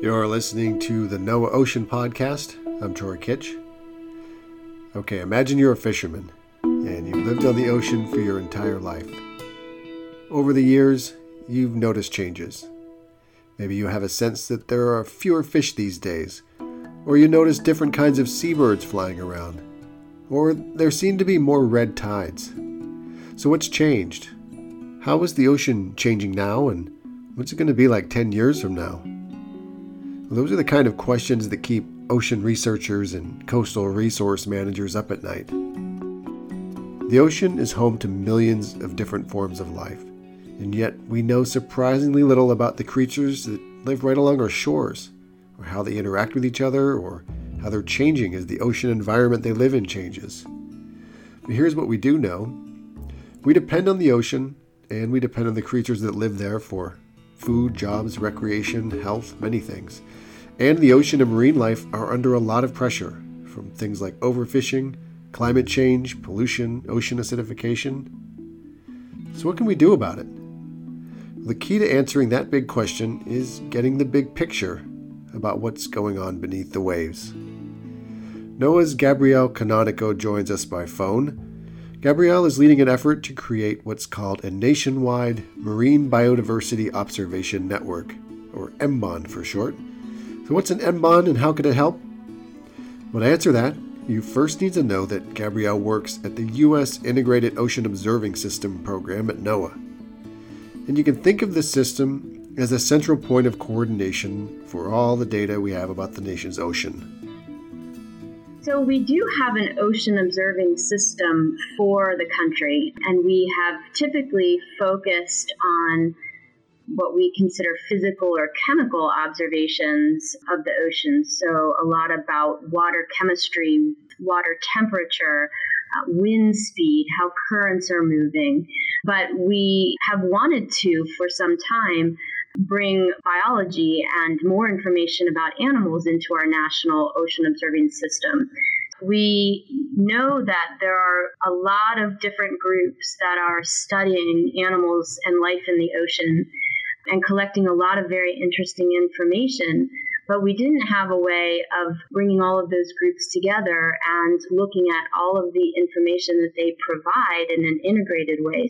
You're listening to the NOAA Ocean Podcast. I'm Troy Kitch. Okay, imagine you're a fisherman and you've lived on the ocean for your entire life. Over the years, you've noticed changes. Maybe you have a sense that there are fewer fish these days, or you notice different kinds of seabirds flying around, or there seem to be more red tides. So what's changed? How is the ocean changing now, and what's it going to be like 10 years from now? Those are the kind of questions that keep ocean researchers and coastal resource managers up at night. The ocean is home to millions of different forms of life, and yet we know surprisingly little about the creatures that live right along our shores, or how they interact with each other, or how they're changing as the ocean environment they live in changes. But here's what we do know. We depend on the ocean, and we depend on the creatures that live there for food, jobs, recreation, health, many things. And the ocean and marine life are under a lot of pressure from things like overfishing, climate change, pollution, ocean acidification. So what can we do about it? The key to answering that big question is getting the big picture about what's going on beneath the waves. NOAA's Gabrielle Canonico joins us by phone. Gabrielle is leading an effort to create what's called a nationwide Marine Biodiversity Observation Network, or MBON for short. So what's an MBON and how can it help? Well, to answer that, you first need to know that Gabrielle works at the U.S. Integrated Ocean Observing System program at NOAA. And you can think of this system as a central point of coordination for all the data we have about the nation's ocean. So we do have an ocean observing system for the country, and we have typically focused on what we consider physical or chemical observations of the ocean. So a lot about water chemistry, water temperature, wind speed, how currents are moving. But we have wanted to, for some time, bring biology and more information about animals into our national ocean observing system. We know that there are a lot of different groups that are studying animals and life in the ocean and collecting a lot of very interesting information, but we didn't have a way of bringing all of those groups together and looking at all of the information that they provide in an integrated way.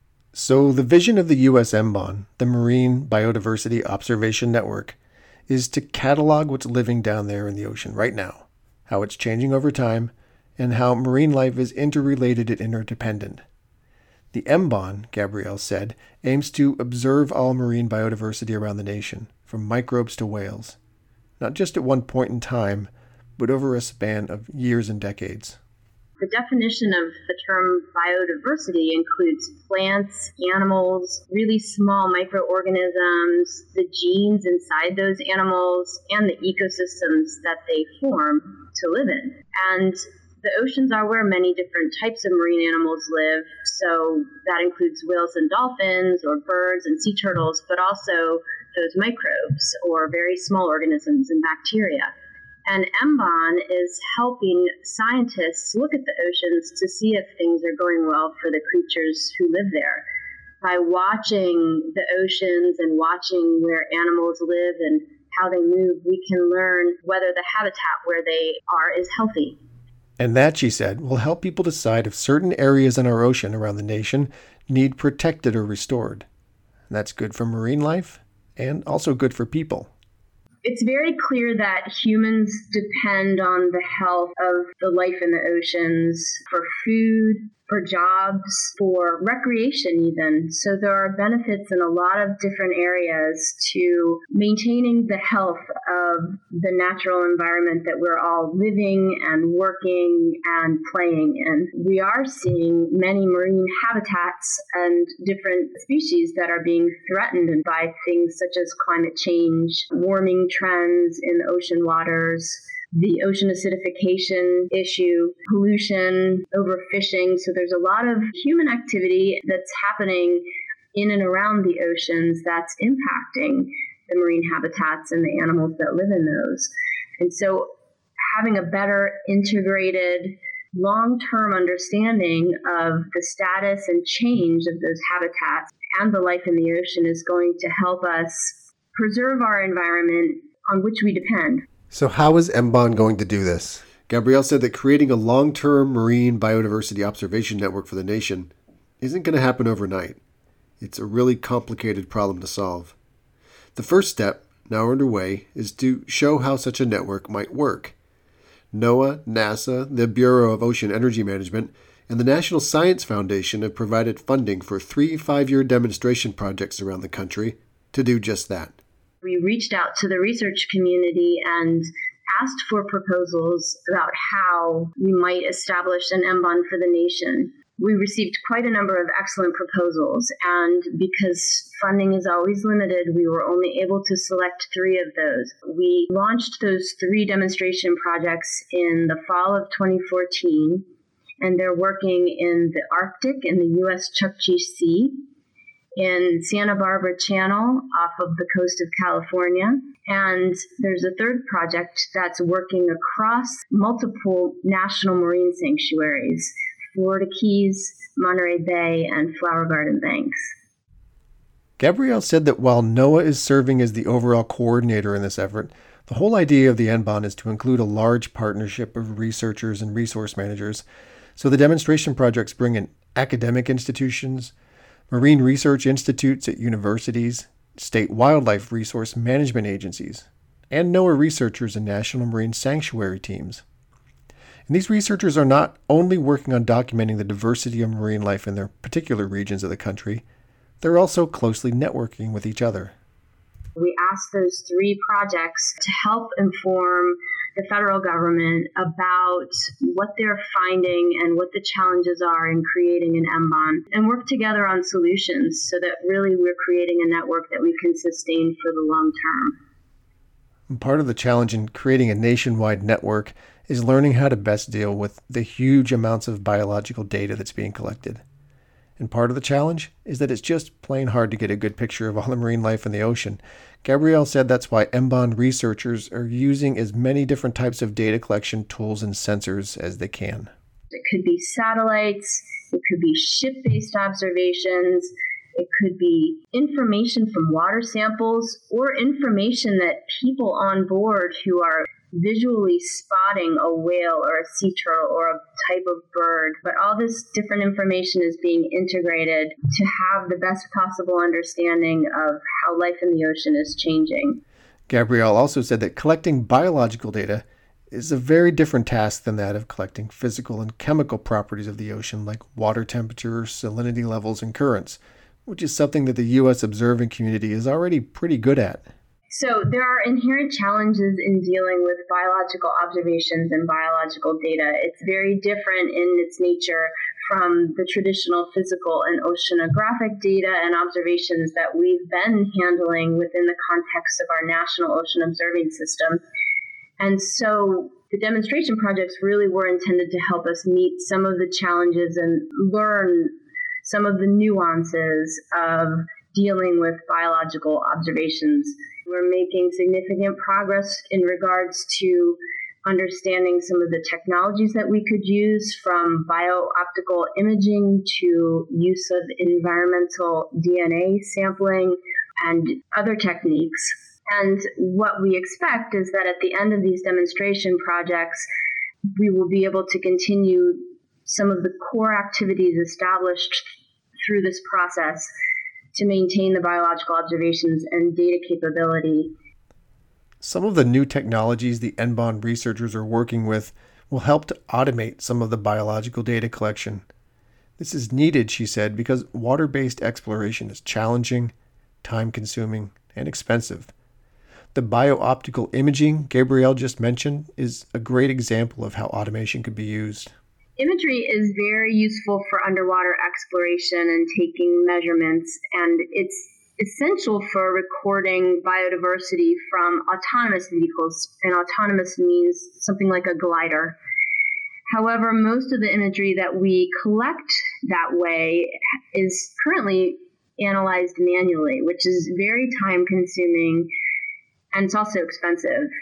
So the vision of the U.S. MBON, the Marine Biodiversity Observation Network, is to catalog what's living down there in the ocean right now, how it's changing over time, and how marine life is interrelated and interdependent. The MBON, Gabrielle said, aims to observe all marine biodiversity around the nation, from microbes to whales, not just at one point in time, but over a span of years and decades. The definition of the term biodiversity includes plants, animals, really small microorganisms, the genes inside those animals, and the ecosystems that they form to live in. And the oceans are where many different types of marine animals live, so that includes whales and dolphins, or birds and sea turtles, but also those microbes, or very small organisms and bacteria. And MBON is helping scientists look at the oceans to see if things are going well for the creatures who live there. By watching the oceans and watching where animals live and how they move, we can learn whether the habitat where they are is healthy. And that, she said, will help people decide if certain areas in our ocean around the nation need protected or restored. And that's good for marine life and also good for people. It's very clear that humans depend on the health of the life in the oceans for food, for jobs, for recreation even. So there are benefits in a lot of different areas to maintaining the health of the natural environment that we're all living and working and playing in. We are seeing many marine habitats and different species that are being threatened by things such as climate change, warming trends in ocean waters, the ocean acidification issue, pollution, overfishing. So there's a lot of human activity that's happening in and around the oceans that's impacting the marine habitats and the animals that live in those. And so having a better integrated long-term understanding of the status and change of those habitats and the life in the ocean is going to help us preserve our environment on which we depend. So how is MBON going to do this? Gabrielle said that creating a long-term marine biodiversity observation network for the nation isn't going to happen overnight. It's a really complicated problem to solve. The first step, now underway, is to show how such a network might work. NOAA, NASA, the Bureau of Ocean Energy Management, and the National Science Foundation have provided funding for 3 5-year demonstration projects around the country to do just that. We reached out to the research community and asked for proposals about how we might establish an MBON for the nation. We received quite a number of excellent proposals, and because funding is always limited, we were only able to select 3 of those. We launched those 3 demonstration projects in the fall of 2014, and they're working in the Arctic in the U.S. Chukchi Sea, in Santa Barbara Channel off of the coast of California. And there's a third project that's working across multiple national marine sanctuaries, Florida Keys, Monterey Bay, and Flower Garden Banks. Gabrielle said that while NOAA is serving as the overall coordinator in this effort, the whole idea of the MBON is to include a large partnership of researchers and resource managers. So the demonstration projects bring in academic institutions, marine research institutes at universities, state wildlife resource management agencies, and NOAA researchers and national marine sanctuary teams. And these researchers are not only working on documenting the diversity of marine life in their particular regions of the country, they're also closely networking with each other. We asked those 3 projects to help inform the federal government about what they're finding and what the challenges are in creating an MBON, and work together on solutions so that really we're creating a network that we can sustain for the long term. And part of the challenge in creating a nationwide network is learning how to best deal with the huge amounts of biological data that's being collected. And part of the challenge is that it's just plain hard to get a good picture of all the marine life in the ocean. Gabrielle said that's why MBON researchers are using as many different types of data collection tools and sensors as they can. It could be satellites, it could be ship-based observations, it could be information from water samples, or information that people on board who are visually spotting a whale or a sea turtle or a type of bird. But all this different information is being integrated to have the best possible understanding of how life in the ocean is changing. Gabrielle also said that collecting biological data is a very different task than that of collecting physical and chemical properties of the ocean like water temperature, salinity levels, and currents, which is something that the U.S. observing community is already pretty good at. So there are inherent challenges in dealing with biological observations and biological data. It's very different in its nature from the traditional physical and oceanographic data and observations that we've been handling within the context of our National Ocean Observing System. And so the demonstration projects really were intended to help us meet some of the challenges and learn some of the nuances of dealing with biological observations. We're making significant progress in regards to understanding some of the technologies that we could use, from bio-optical imaging to use of environmental DNA sampling and other techniques. And what we expect is that at the end of these demonstration projects, we will be able to continue some of the core activities established through this process to maintain the biological observations and data capability. Some of the new technologies the MBON researchers are working with will help to automate some of the biological data collection. This is needed, she said, because water-based exploration is challenging, time-consuming, and expensive. The bio-optical imaging Gabrielle just mentioned is a great example of how automation could be used. Imagery is very useful for underwater exploration and taking measurements, and it's essential for recording biodiversity from autonomous vehicles, and autonomous means something like a glider. However, most of the imagery that we collect that way is currently analyzed manually, which is very time-consuming, and it's also expensive.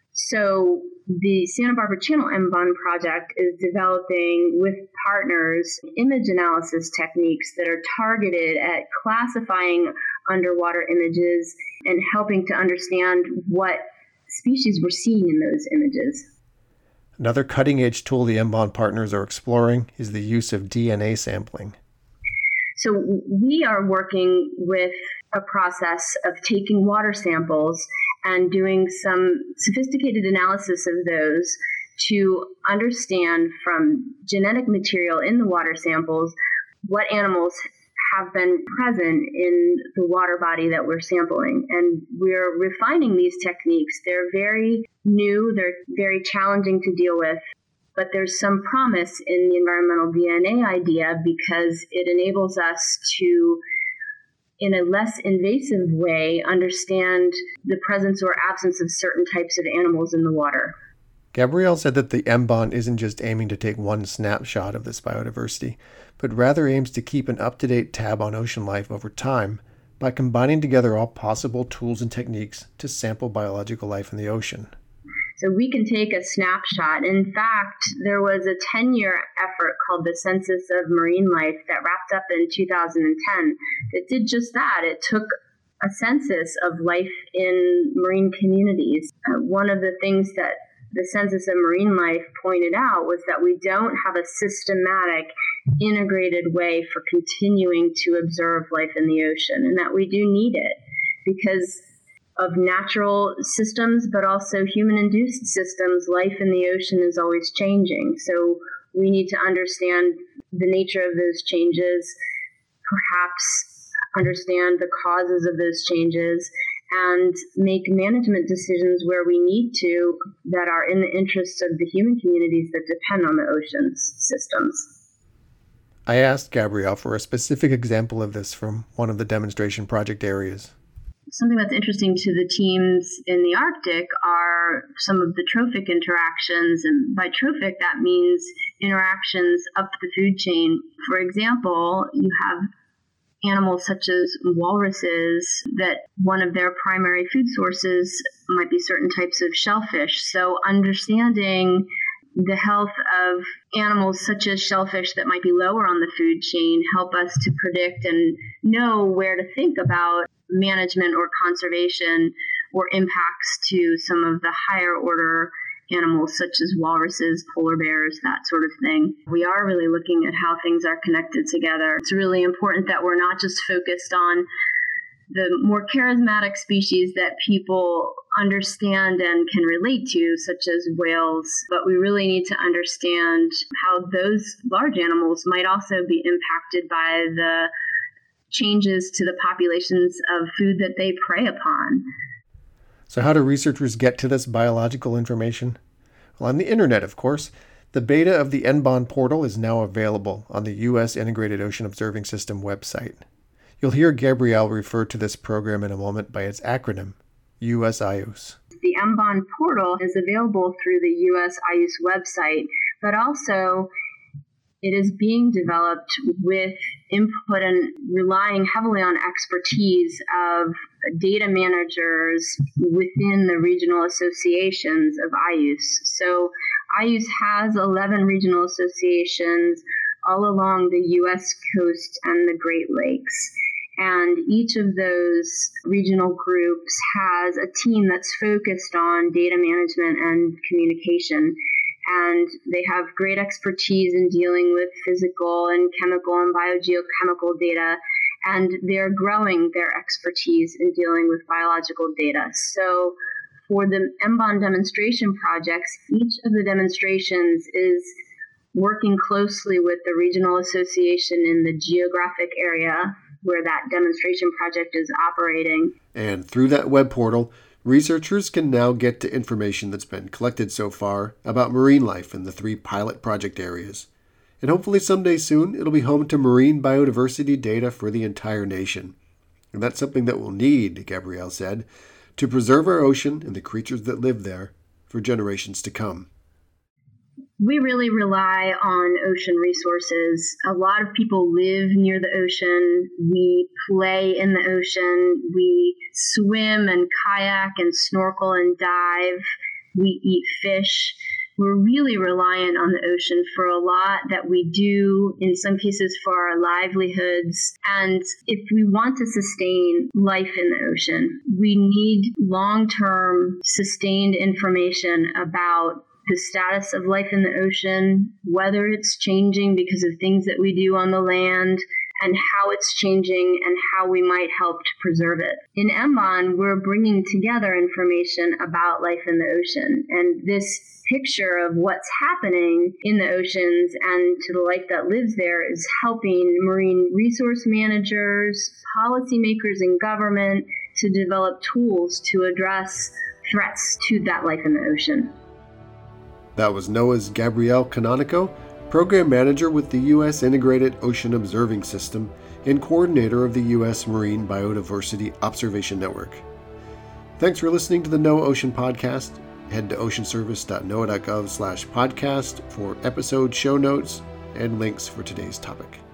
So the Santa Barbara Channel MBON project is developing with partners image analysis techniques that are targeted at classifying underwater images and helping to understand what species we're seeing in those images. Another cutting-edge tool the MBON partners are exploring is the use of DNA sampling. So we are working with a process of taking water samples and doing some sophisticated analysis of those to understand from genetic material in the water samples what animals have been present in the water body that we're sampling. And we're refining these techniques. They're very new, they're very challenging to deal with, but there's some promise in the environmental DNA idea because it enables us to, in a less invasive way, understand the presence or absence of certain types of animals in the water. Gabrielle said that the MBON isn't just aiming to take one snapshot of this biodiversity, but rather aims to keep an up-to-date tab on ocean life over time by combining together all possible tools and techniques to sample biological life in the ocean. So we can take a snapshot. In fact, there was a 10-year effort called the Census of Marine Life that wrapped up in 2010 that did just that. It took a census of life in marine communities. One of the things that the Census of Marine Life pointed out was that we don't have a systematic, integrated way for continuing to observe life in the ocean, and that we do need it because of natural systems, but also human-induced systems. Life in the ocean is always changing. So we need to understand the nature of those changes, perhaps understand the causes of those changes, and make management decisions where we need to that are in the interests of the human communities that depend on the ocean's systems. I asked Gabrielle for a specific example of this from one of the demonstration project areas. Something that's interesting to the teams in the Arctic are some of the trophic interactions. And by trophic, that means interactions up the food chain. For example, you have animals such as walruses that one of their primary food sources might be certain types of shellfish. So understanding the health of animals such as shellfish that might be lower on the food chain help us to predict and know where to think about management or conservation or impacts to some of the higher order animals such as walruses, polar bears, that sort of thing. We are really looking at how things are connected together. It's really important that we're not just focused on the more charismatic species that people understand and can relate to, such as whales, but we really need to understand how those large animals might also be impacted by the changes to the populations of food that they prey upon. So how do researchers get to this biological information? Well, on the internet, of course. The beta of the MBON portal is now available on the U.S. Integrated Ocean Observing System website. You'll hear Gabrielle refer to this program in a moment by its acronym, USIOS. The MBON portal is available through the USIOS website, but also it is being developed with input and relying heavily on expertise of data managers within the regional associations of IUS. So IUS has 11 regional associations all along the U.S. coast and the Great Lakes. And each of those regional groups has a team that's focused on data management and communication. And they have great expertise in dealing with physical and chemical and biogeochemical data, and they're growing their expertise in dealing with biological data. So for the MBON demonstration projects, each of the demonstrations is working closely with the regional association in the geographic area where that demonstration project is operating. And through that web portal, researchers can now get to information that's been collected so far about marine life in the 3 pilot project areas. And hopefully someday soon, it'll be home to marine biodiversity data for the entire nation. And that's something that we'll need, Gabrielle said, to preserve our ocean and the creatures that live there for generations to come. We really rely on ocean resources. A lot of people live near the ocean. We play in the ocean. We swim and kayak and snorkel and dive. We eat fish. we're really reliant on the ocean for a lot that we do, in some cases for our livelihoods. And if we want to sustain life in the ocean, we need long-term sustained information about the status of life in the ocean, whether it's changing because of things that we do on the land, and how it's changing and how we might help to preserve it. In MBON, we're bringing together information about life in the ocean, and this picture of what's happening in the oceans and to the life that lives there is helping marine resource managers, policymakers, and government to develop tools to address threats to that life in the ocean. That was NOAA's Gabrielle Canonico, Program Manager with the U.S. Integrated Ocean Observing System and Coordinator of the U.S. Marine Biodiversity Observation Network. Thanks for listening to the NOAA Ocean Podcast. Head to oceanservice.noaa.gov/podcast for episode show notes and links for today's topic.